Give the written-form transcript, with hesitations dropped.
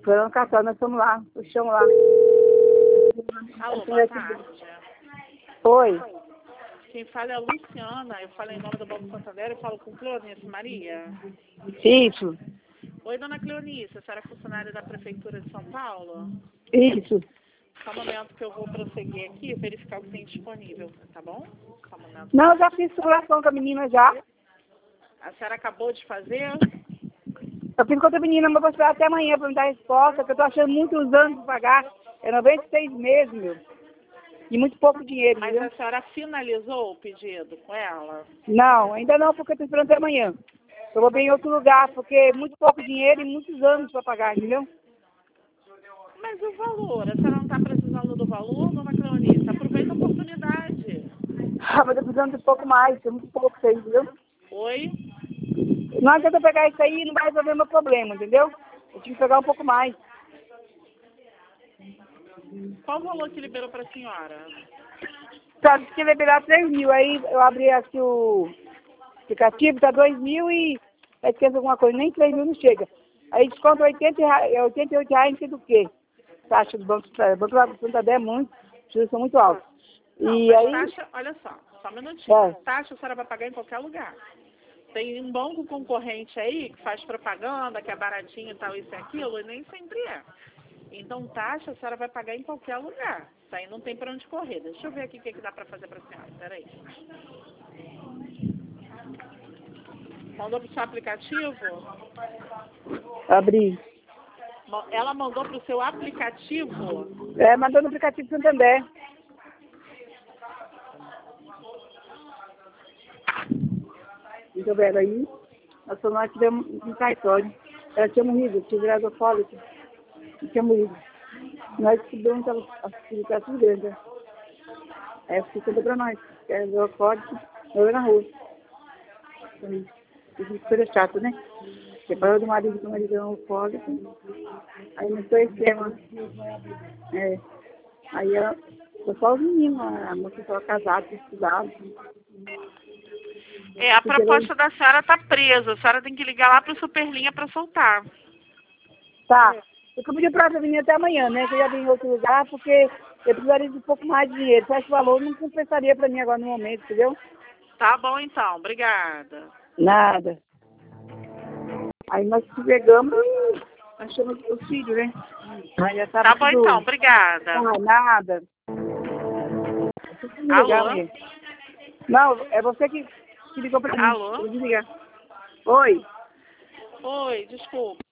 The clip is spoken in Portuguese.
esperando o cartão, nós estamos lá, o chão lá. Alô, boa tarde. Oi. Quem fala é a Luciana, eu falo em nome do Banco Santander, eu falo com Cleonice Maria. Isso. Oi, dona Cleonice, a senhora é funcionária da Prefeitura de São Paulo? Isso. Só um momento que eu vou prosseguir aqui e verificar o que tem disponível, tá bom? Só um momento. Não, eu já fiz simulação com a menina já. A senhora acabou de fazer? Eu fiz com outra menina, mas vou esperar até amanhã para me dar a resposta, que eu tô achando muitos anos para pagar. É 96 meses, meu. E muito pouco dinheiro, Mas viu? a senhora finalizou o pedido com ela? Não, ainda não, porque eu tô esperando até amanhã. Eu vou ver em outro lugar, porque é muito pouco dinheiro e muitos anos para pagar, entendeu? Mas o valor, a senhora não está precisando do valor, dona Cleonice? Aproveita a oportunidade. Ah, mas eu tô precisando de um pouco mais, é muito pouco isso aí, entendeu? Oi? Não adianta eu pegar isso aí e não vai resolver meu problema, entendeu? Eu tinha que pegar um pouco mais. Qual o valor que liberou para a senhora? Sabe que liberar 3 mil, aí eu abri aqui o aplicativo, tá 2 mil e aí esquece alguma coisa, nem 3 mil não chega. Aí desconta 80 reais, 88 reais, não sei do quê. Taxa do Banco do Santander é muito, os juros são muito altos. Não, E mas aí, taxa, olha só um minutinho. É. Taxa a senhora vai pagar em qualquer lugar. Tem um banco concorrente aí que faz propaganda, que é baratinho e tal, isso e aquilo, e nem sempre é. Então, taxa a senhora vai pagar em qualquer lugar. Isso aí não tem para onde correr. Deixa eu ver aqui o que dá para fazer para a senhora. Peraí. Mandou para o seu aplicativo? abri. Ela mandou para o seu aplicativo? Mandou no aplicativo Santander. Muito bem, aí, nós fomos lá, tivemos um cartório. Ela tinha morrido, tinha virado alcoólica. Tinha morrido. Nós descobrimos que a filha tudo grande. Né? Aí eu fiquei conta pra nós, que era do alcoólico, morreu na rua. Isso foi chato, né? Separou do marido, que o marido era um alcoólico. Aí não conhecemos. Aí ela, foi só os meninos, a moça estava casada, estudava. A proposta da senhora está presa. A senhora tem que ligar lá para o Superlinha para soltar. Tá. Eu pedi pra ela vir até amanhã, né? Que eu já vim em outro lugar, porque eu precisaria de um pouco mais de dinheiro. Só esse valor não compensaria pra mim agora no momento, entendeu? Tá bom, então. Obrigada. Nada. Aí nós pegamos e achamos o filho, né? Aí já tava Tá bom, tudo... então. Obrigada. Ah, nada. Alô? Não, é você que ligou pra mim. Alô? Eu vou desligar. Oi. Oi, desculpa.